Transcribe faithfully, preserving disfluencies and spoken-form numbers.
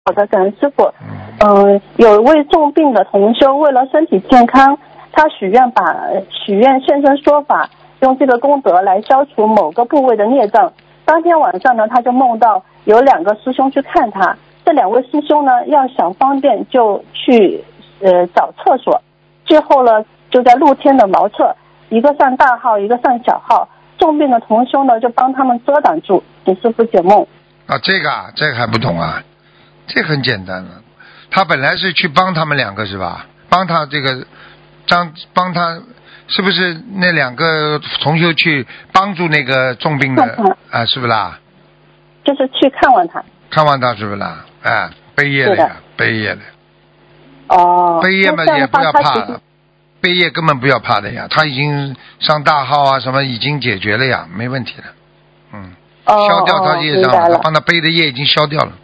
好的，感恩师傅。嗯、呃，有一位重病的同修，为了身体健康，他许愿把许愿现身说法，用这个功德来消除某个部位的孽障。当天晚上呢，他就梦到有两个师兄去看他，这两位师兄呢要想方便就去呃找厕所，最后呢就在露天的茅厕，一个上大号，一个上小号。重病的同修呢就帮他们遮挡住，请师傅解梦。 啊，这个啊，这个还不懂啊？这很简单了，他本来是去帮他们两个是吧？帮他这个，张帮他，是不是那两个同修去帮助那个重病的啊？是不是啦？ 就是去看望他。 看望他是不是啦？哎，背业的呀，背业的。 哦。 背业嘛也不要怕了。背业根本不要怕的呀，他已经上大号啊，什么已经解决了呀，没问题的。嗯， 哦、 消掉他业障了， 了他帮他背的业已经消掉了。